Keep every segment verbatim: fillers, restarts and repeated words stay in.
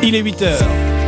Il est huit heures.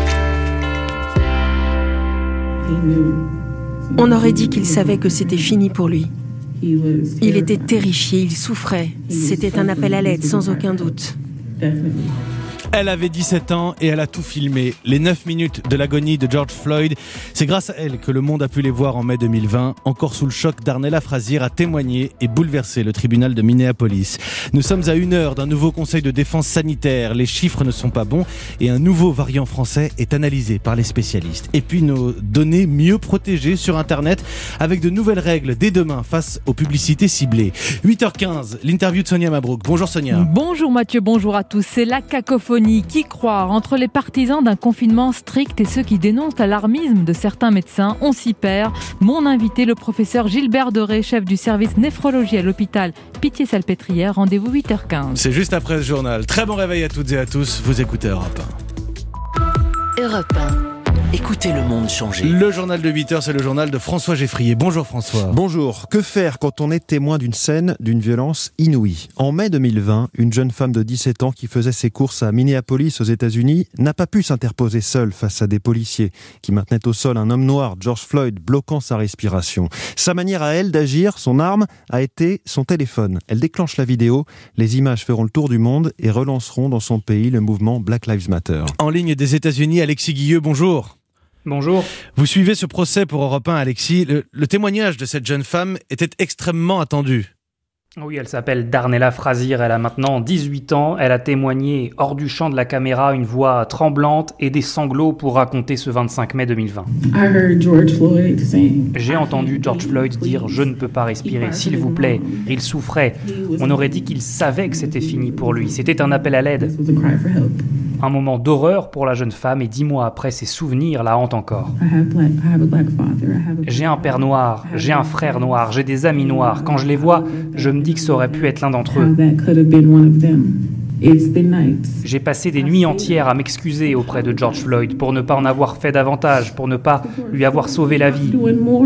On aurait dit qu'il savait que c'était fini pour lui. Il était terrifié, il souffrait. C'était un appel à l'aide, sans aucun doute. Elle avait dix-sept ans et elle a tout filmé. Les neuf minutes de l'agonie de George Floyd, c'est grâce à elle que le monde a pu les voir en mai deux mille vingt. Encore sous le choc, Darnella Frazier a témoigné et bouleversé le tribunal de Minneapolis. Nous sommes à une heure d'un nouveau conseil de défense sanitaire. Les chiffres ne sont pas bons et un nouveau variant français est analysé par les spécialistes. Et puis nos données mieux protégées sur Internet avec de nouvelles règles dès demain face aux publicités ciblées. huit heures quinze, l'interview de Sonia Mabrouk. Bonjour Sonia. Bonjour Mathieu, bonjour à tous. C'est la cacophonie. Qui croire entre les partisans d'un confinement strict et ceux qui dénoncent l'alarmisme de certains médecins? On s'y perd. Mon invité, le professeur Gilbert Doré, chef du service néphrologie à l'hôpital Pitié-Salpêtrière. Rendez-vous huit heures quinze. C'est juste après ce journal. Très bon réveil à toutes et à tous. Vous écoutez Europe un. Europe un. Écoutez le monde changer. Le journal de huit heures, c'est le journal de François Geffrier. Bonjour François. Bonjour. Que faire quand on est témoin d'une scène d'une violence inouïe? En mai deux mille vingt, une jeune femme de dix-sept ans qui faisait ses courses à Minneapolis aux États-Unis n'a pas pu s'interposer seule face à des policiers qui maintenaient au sol un homme noir, George Floyd, bloquant sa respiration. Sa manière à elle d'agir, son arme, a été son téléphone. Elle déclenche la vidéo, les images feront le tour du monde et relanceront dans son pays le mouvement Black Lives Matter. En ligne des États-Unis, Alexis Guilleux, bonjour. Bonjour. Vous suivez ce procès pour Europe un, Alexis. Le, le témoignage de cette jeune femme était extrêmement attendu. Oui, elle s'appelle Darnella Frazier, elle a maintenant dix-huit ans, elle a témoigné hors du champ de la caméra, une voix tremblante et des sanglots pour raconter ce vingt-cinq mai deux mille vingt. J'ai entendu George Floyd dire « Je ne peux pas respirer, s'il vous plaît ». Il souffrait. On aurait dit qu'il savait que c'était fini pour lui. C'était un appel à l'aide. Un moment d'horreur pour la jeune femme et dix mois après, ses souvenirs la hantent encore. J'ai un père noir, j'ai un frère noir, j'ai des amis noirs. Quand je les vois, je me dis que ça aurait pu être l'un d'entre eux. J'ai passé des nuits entières à m'excuser auprès de George Floyd pour ne pas en avoir fait davantage, pour ne pas lui avoir sauvé la vie.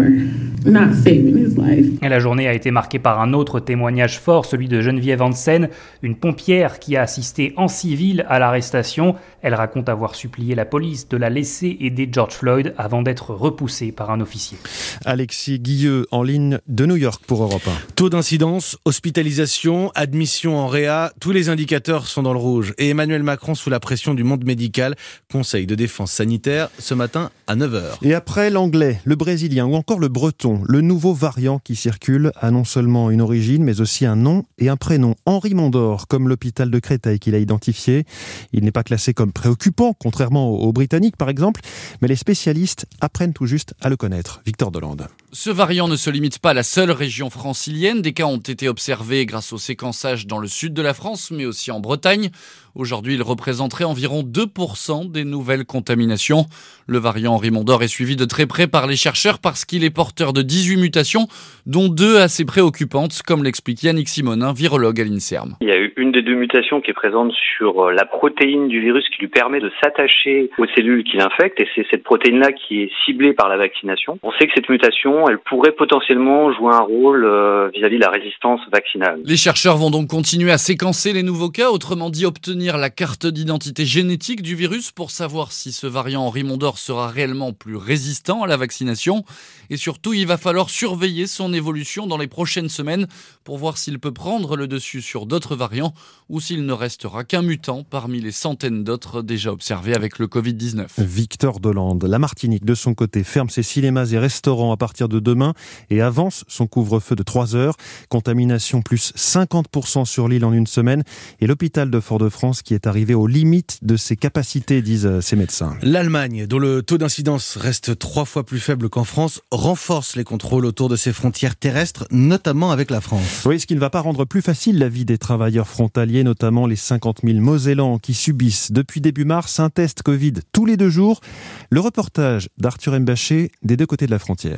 Et la journée a été marquée par un autre témoignage fort, celui de Geneviève Hansen, une pompière qui a assisté en civil à l'arrestation. Elle raconte avoir supplié la police de la laisser aider George Floyd avant d'être repoussée par un officier. Alexis Guilleux en ligne de New York pour Europe un. Taux d'incidence, hospitalisation, admission en réa, tous les indicateurs sont dans le rouge. Et Emmanuel Macron, sous la pression du monde médical, conseil de défense sanitaire ce matin à neuf heures. Et après l'anglais, le brésilien ou encore le breton, le nouveau variant qui circule a non seulement une origine mais aussi un nom et un prénom. Henri Mondor, comme l'hôpital de Créteil qu'il a identifié. Il n'est pas classé comme préoccupant, contrairement aux Britanniques par exemple, mais les spécialistes apprennent tout juste à le connaître. Victor Delande. Ce variant ne se limite pas à la seule région francilienne. Des cas ont été observés grâce au séquençage dans le sud de la France, mais aussi en Bretagne. Aujourd'hui, il représenterait environ deux pour cent des nouvelles contaminations. Le variant Henri Mondor est suivi de très près par les chercheurs parce qu'il est porteur de dix-huit mutations, dont deux assez préoccupantes, comme l'explique Yannick Simonin, virologue à l'INSERM. Il y a eu une des deux mutations qui est présente sur la protéine du virus qui lui permet de s'attacher aux cellules qui l'infectent, et c'est cette protéine-là qui est ciblée par la vaccination. On sait que cette mutation, elle pourrait potentiellement jouer un rôle euh, vis-à-vis de la résistance vaccinale. Les chercheurs vont donc continuer à séquencer les nouveaux cas, autrement dit obtenir la carte d'identité génétique du virus pour savoir si ce variant Henri Mondor sera réellement plus résistant à la vaccination. Et surtout, il va falloir surveiller son évolution dans les prochaines semaines pour voir s'il peut prendre le dessus sur d'autres variants ou s'il ne restera qu'un mutant parmi les centaines d'autres déjà observés avec le covid dix-neuf. Victor Delande. La Martinique, de son côté, ferme ses cinémas et restaurants à partir de demain et avance son couvre-feu de trois heures. Contamination plus cinquante pour cent sur l'île en une semaine et l'hôpital de Fort-de-France qui est arrivé aux limites de ses capacités, disent ses médecins. L'Allemagne, dont le taux d'incidence reste trois fois plus faible qu'en France, renforce les contrôles autour de ses frontières terrestres, notamment avec la France. Oui, ce qui ne va pas rendre plus facile la vie des travailleurs frontaliers, notamment les cinquante mille Mosellans qui subissent depuis début mars un test Covid tous les deux jours. Le reportage d'Arthur Mbaché des deux côtés de la frontière.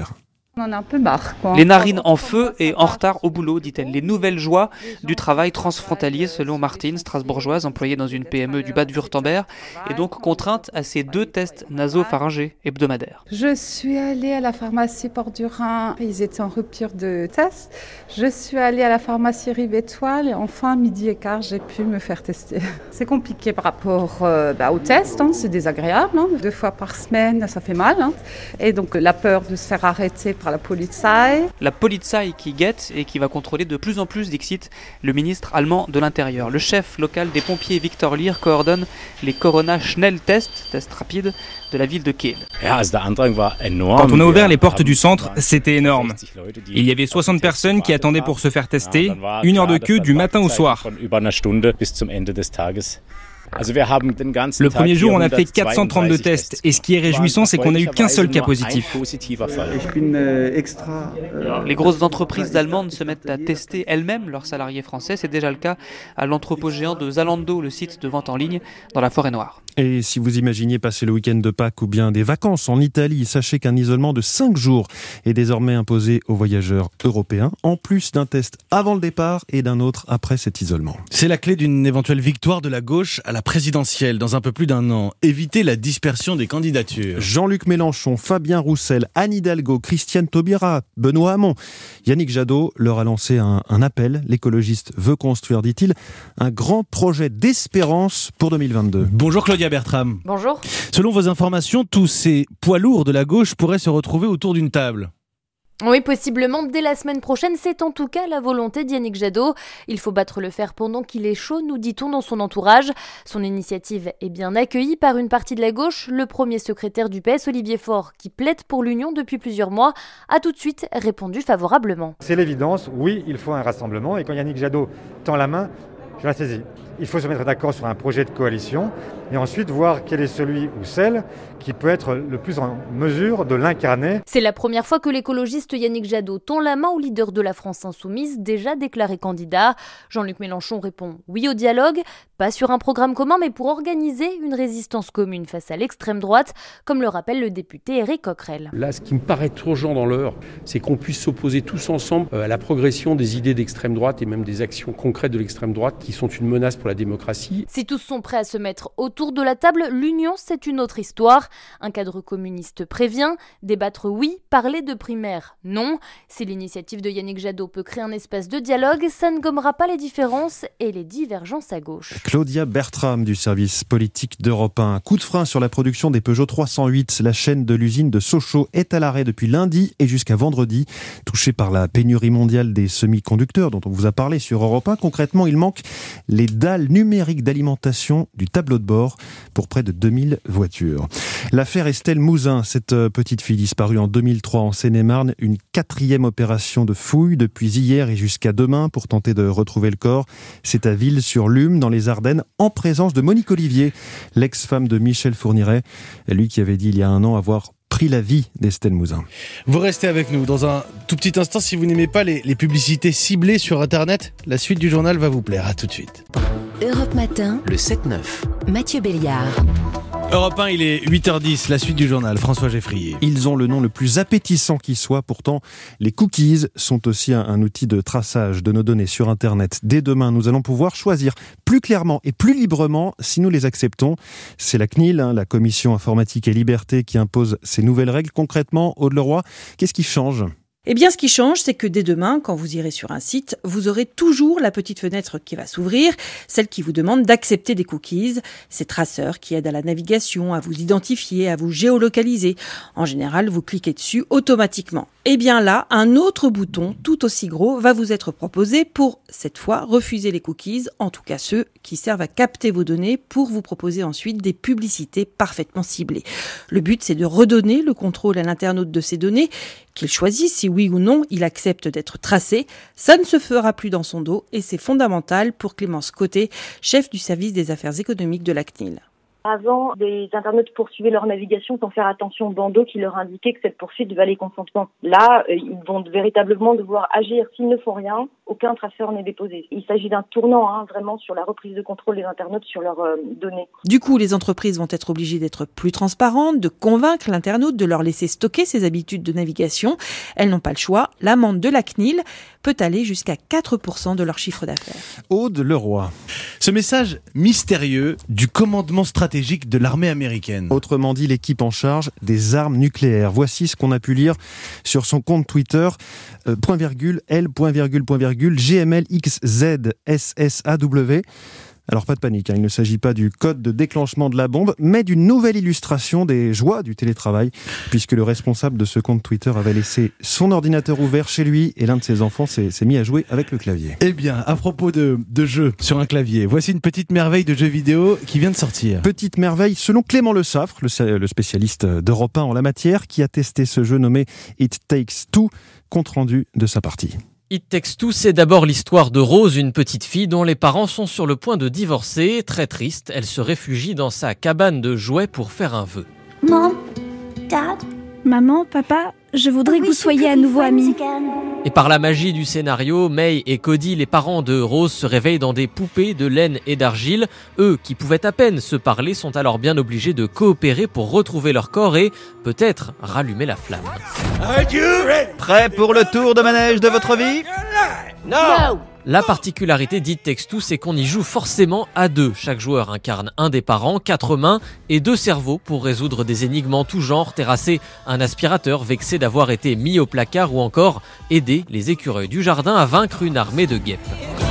On en a un peu marre, quoi. Les narines en feu et en retard au boulot, dit-elle. Les nouvelles joies du travail transfrontalier, selon Martine, strasbourgeoise, employée dans une P M E du Bade-Wurtemberg, et donc contrainte à ces deux tests nasopharyngés hebdomadaires. Je suis allée à la pharmacie Port du Rhin, ils étaient en rupture de test. Je suis allée à la pharmacie Rive Étoile et enfin, midi et quart, j'ai pu me faire tester. C'est compliqué par rapport euh, bah, au test, hein, c'est désagréable. Hein. Deux fois par semaine, ça fait mal. Hein. Et donc la peur de se faire arrêter par la Polizei. La Polizei qui guette et qui va contrôler de plus en plus, dixit le ministre allemand de l'Intérieur. Le chef local des pompiers, Victor Lier, coordonne les Corona-Schnelltests, tests rapides, de la ville de Kiel. Quand on a ouvert les portes du centre, c'était énorme. Il y avait soixante personnes qui attendaient pour se faire tester, une heure de queue du matin au soir. Le premier jour, on a fait quatre cent trente-deux tests et ce qui est réjouissant, c'est qu'on n'a eu qu'un seul cas positif. Les grosses entreprises allemandes se mettent à tester elles-mêmes leurs salariés français. C'est déjà le cas à l'entrepôt géant de Zalando, le site de vente en ligne dans la Forêt-Noire. Et si vous imaginiez passer le week-end de Pâques ou bien des vacances en Italie, sachez qu'un isolement de cinq jours est désormais imposé aux voyageurs européens, en plus d'un test avant le départ et d'un autre après cet isolement. C'est la clé d'une éventuelle victoire de la gauche à la présidentielle dans un peu plus d'un an. Éviter la dispersion des candidatures. Jean-Luc Mélenchon, Fabien Roussel, Anne Hidalgo, Christiane Taubira, Benoît Hamon. Yannick Jadot leur a lancé un, un appel. L'écologiste veut construire, dit-il, un grand projet d'espérance pour deux mille vingt-deux. Bonjour Claudia Bertram. Bonjour. Selon vos informations, tous ces poids lourds de la gauche pourraient se retrouver autour d'une table. Oui, possiblement dès la semaine prochaine, c'est en tout cas la volonté d'Yannick Jadot. Il faut battre le fer pendant qu'il est chaud, nous dit-on dans son entourage. Son initiative est bien accueillie par une partie de la gauche. Le premier secrétaire du P S, Olivier Faure, qui plaide pour l'union depuis plusieurs mois, a tout de suite répondu favorablement. C'est l'évidence, oui, il faut un rassemblement et quand Yannick Jadot tend la main, je la saisis. Il faut se mettre d'accord sur un projet de coalition et ensuite voir quel est celui ou celle qui peut être le plus en mesure de l'incarner. C'est la première fois que l'écologiste Yannick Jadot tend la main au leader de la France insoumise, déjà déclaré candidat. Jean-Luc Mélenchon répond oui au dialogue, pas sur un programme commun, mais pour organiser une résistance commune face à l'extrême droite, comme le rappelle le député Éric Coquerel. Là, ce qui me paraît urgent dans l'heure, c'est qu'on puisse s'opposer tous ensemble à la progression des idées d'extrême droite et même des actions concrètes de l'extrême droite qui sont une menace pour la démocratie. Si tous sont prêts à se mettre autour de la table, l'union, c'est une autre histoire. Un cadre communiste prévient, débattre oui, parler de primaire non. Si l'initiative de Yannick Jadot peut créer un espace de dialogue, ça ne gommera pas les différences et les divergences à gauche. Claudia Bertram du service politique d'Europe un. Coup de frein sur la production des Peugeot trois cent huit. La chaîne de l'usine de Sochaux est à l'arrêt depuis lundi et jusqu'à vendredi. Touchée par la pénurie mondiale des semi-conducteurs dont on vous a parlé sur Europe un, concrètement, il manque les dalles numériques d'alimentation du tableau de bord pour près de deux mille voitures. L'affaire Estelle Mouzin, cette petite fille disparue en deux mille trois en Seine-et-Marne, une quatrième opération de fouille depuis hier et jusqu'à demain pour tenter de retrouver le corps. C'est à Ville-sur-Lume, dans les Ardennes, en présence de Monique Olivier, l'ex-femme de Michel Fourniret, lui qui avait dit il y a un an avoir pris la vie d'Estelle Mouzin. Vous restez avec nous dans un tout petit instant. Si vous n'aimez pas les, les publicités ciblées sur Internet, la suite du journal va vous plaire. À tout de suite. Europe Matin, le sept neuf. Mathieu Béliard. Europe un, il est huit heures dix, la suite du journal, François Geffrier. Ils ont le nom le plus appétissant qui soit, pourtant les cookies sont aussi un, un outil de traçage de nos données sur Internet. Dès demain, nous allons pouvoir choisir plus clairement et plus librement si nous les acceptons. C'est la C N I L, hein, la Commission Informatique et Liberté, qui impose ces nouvelles règles. Concrètement, Aude Leroy, qu'est-ce qui change ? Eh bien, ce qui change, c'est que dès demain, quand vous irez sur un site, vous aurez toujours la petite fenêtre qui va s'ouvrir, celle qui vous demande d'accepter des cookies, ces traceurs qui aident à la navigation, à vous identifier, à vous géolocaliser. En général, vous cliquez dessus automatiquement. Eh bien là, un autre bouton, tout aussi gros, va vous être proposé pour, cette fois, refuser les cookies, en tout cas ceux qui servent à capter vos données pour vous proposer ensuite des publicités parfaitement ciblées. Le but, c'est de redonner le contrôle à l'internaute de ces données, qu'il choisisse si oui ou non il accepte d'être tracé. Ça ne se fera plus dans son dos et c'est fondamental pour Clémence Côté, chef du service des affaires économiques de la C N I L. Avant, des internautes poursuivaient leur navigation sans faire attention au bandeau qui leur indiquait que cette poursuite valait consentement. Là, ils vont véritablement devoir agir. S'ils ne font rien, aucun traceur n'est déposé. Il s'agit d'un tournant, hein, vraiment, sur la reprise de contrôle des internautes sur leurs euh, données. Du coup, les entreprises vont être obligées d'être plus transparentes, de convaincre l'internaute de leur laisser stocker ses habitudes de navigation. Elles n'ont pas le choix. L'amende de la C N I L peut aller jusqu'à quatre pour cent de leur chiffre d'affaires. Aude Leroy. Ce message mystérieux du commandement stratégique de l'armée américaine. Autrement dit, l'équipe en charge des armes nucléaires. Voici ce qu'on a pu lire sur son compte Twitter. Euh, point virgule, L, point virgule, point virgule, G M L X Z S S A W. Alors pas de panique, hein, il ne s'agit pas du code de déclenchement de la bombe, mais d'une nouvelle illustration des joies du télétravail, puisque le responsable de ce compte Twitter avait laissé son ordinateur ouvert chez lui et l'un de ses enfants s'est, s'est mis à jouer avec le clavier. Eh bien, à propos de, de jeux sur un clavier, voici une petite merveille de jeu vidéo qui vient de sortir. Petite merveille selon Clément Le Saffre, le, le spécialiste d'Europe un en la matière, qui a testé ce jeu nommé It Takes Two, compte rendu de sa partie. It Takes Two, c'est d'abord l'histoire de Rose, une petite fille dont les parents sont sur le point de divorcer. Très triste, elle se réfugie dans sa cabane de jouets pour faire un vœu. Mom, Dad, Maman, Papa, je voudrais que vous soyez à nouveau amis. Et par la magie du scénario, May et Cody, les parents de Rose, se réveillent dans des poupées de laine et d'argile. Eux, qui pouvaient à peine se parler, sont alors bien obligés de coopérer pour retrouver leur corps et, peut-être, rallumer la flamme. Prêt pour le tour de manège de votre vie? Non! La particularité d'It Takes Two, c'est qu'on y joue forcément à deux. Chaque joueur incarne un des parents, quatre mains et deux cerveaux pour résoudre des énigmes en tout genre, terrasser un aspirateur vexé d'avoir été mis au placard ou encore aider les écureuils du jardin à vaincre une armée de guêpes.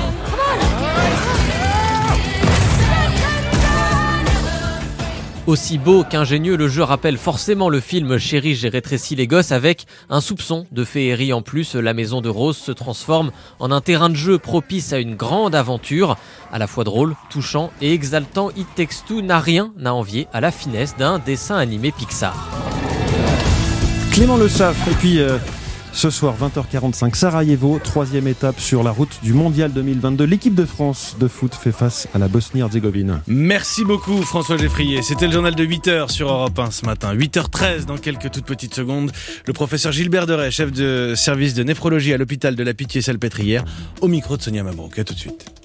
Aussi beau qu'ingénieux, le jeu rappelle forcément le film Chérie, j'ai rétréci les gosses avec un soupçon de féerie en plus. La maison de Rose se transforme en un terrain de jeu propice à une grande aventure. À la fois drôle, touchant et exaltant, It Takes Two n'a rien à envier à la finesse d'un dessin animé Pixar. Clément Le Saffre, et puis... Euh... Ce soir, vingt heures quarante-cinq, Sarajevo, troisième étape sur la route du Mondial deux mille vingt-deux. L'équipe de France de foot fait face à la Bosnie-Herzégovine. Merci beaucoup François Geffrier. C'était le journal de huit heures sur Europe un ce matin. huit heures treize dans quelques toutes petites secondes. Le professeur Gilbert Deray, chef de service de néphrologie à l'hôpital de la Pitié-Salpêtrière, au micro de Sonia Mabrouk. À tout de suite.